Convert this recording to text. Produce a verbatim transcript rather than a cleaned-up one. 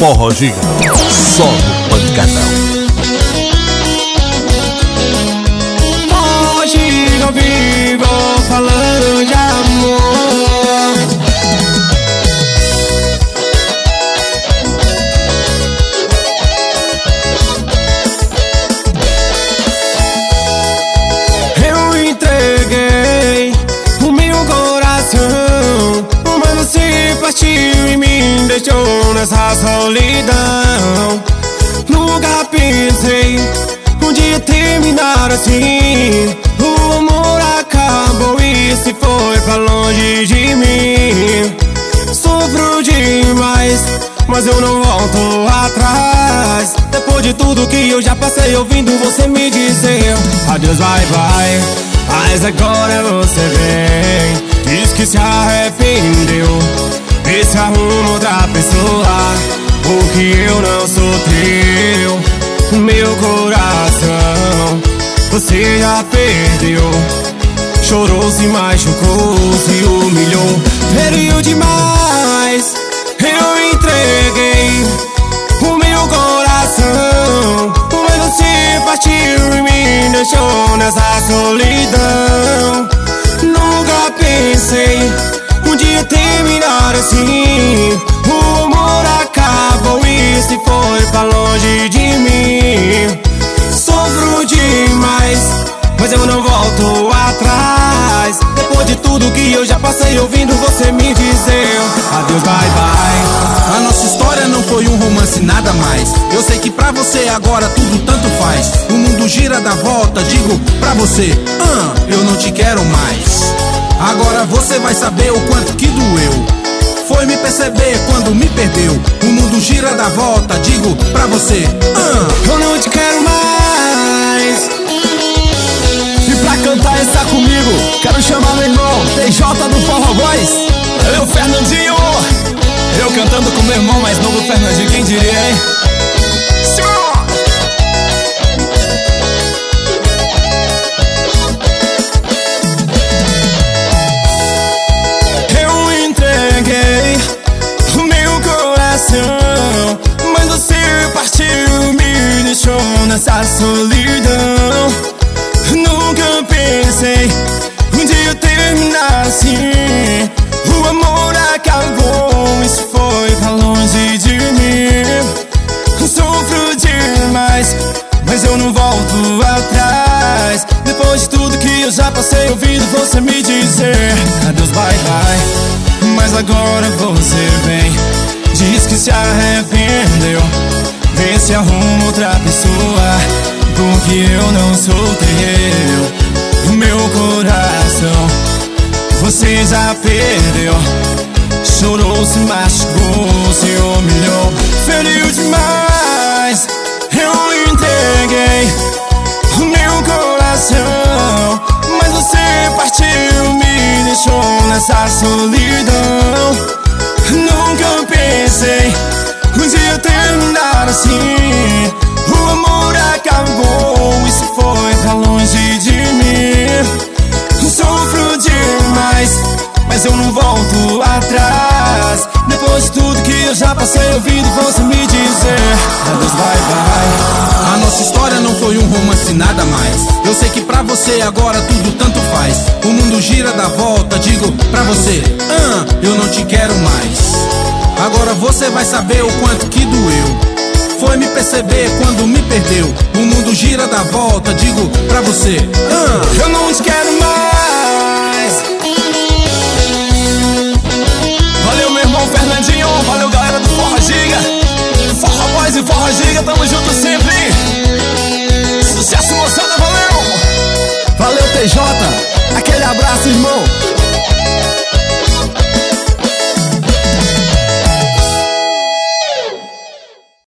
Forró Giga, só no Pancadão. Forró Giga ao vivo, falando de amor. Eu entreguei o meu coração, mas você partiu e me deixou nessa solidão. Nunca pensei um dia terminar assim. O amor acabou e se foi pra longe de mim. Sofro demais, mas eu não volto atrás. Depois de tudo que eu já passei ouvindo você me dizer adeus, bye bye, mas agora você vem, diz que se arrependeu e se arruma outra pessoa, porque eu não sou teu. Meu coração você já perdeu. Chorou, se machucou, se humilhou, feriu demais. Eu entreguei o meu coração, mas você partiu e me deixou nessa solidão. Nunca pensei um dia terminar assim. O amor acabou e se foi pra longe de mim. Sofro demais, mas eu não volto atrás. Depois de tudo que eu já passei ouvindo você me dizer adeus, bye bye. A nossa história não foi um romance, nada mais. Eu sei que pra você agora tudo tanto faz. O mundo gira da volta, digo pra você, ah, eu não te quero mais. Agora você vai saber o quanto que doeu. Foi me perceber quando me perdeu. O mundo gira da volta, digo pra você, ah, eu não te quero mais. E pra cantar essa comigo, quero chamar meu irmão T J do Forró Boys. Valeu, Fernandinho. Eu cantando com meu irmão mais novo, Fernandinho, quem diria, hein? Eu entreguei o meu coração, mas você partiu, me deixou nessa solidão. Nunca pensei um dia terminar assim. O amor acabou, isso foi pra longe de mim. Sofro demais, mas eu não volto atrás. Depois de tudo que eu já passei ouvindo você me dizer adeus, bye bye, mas agora você vem, diz que se arrependeu, vê se arruma outra pessoa, porque eu não sou teu. Meu coração você já perdeu. Chorou, se machucou, se humilhou, feriu demais. Eu entreguei o meu coração, mas você partiu, me deixou nessa solidão. Nunca pensei um dia terminar assim. O amor acabou, isso foi pra longe de mim. Sofro demais, mas eu não volto atrás. Depois de tudo que eu já passei ouvindo você me dizer adeus, bye bye. A nossa história não foi um romance, nada mais. Eu sei que pra você agora tudo tanto faz. O mundo gira da volta, digo pra você, ah, eu não te quero mais. Agora você vai saber o quanto que doeu. Foi me perceber quando me perdeu. O mundo gira da volta, digo pra você, ah, eu não te quero mais. Valeu, meu irmão Fernandinho. Valeu, galera do Forró Giga. Forró Boys e Forró Giga, tamo junto sempre. Sucesso, moçada, valeu. Valeu, T J, aquele abraço, irmão.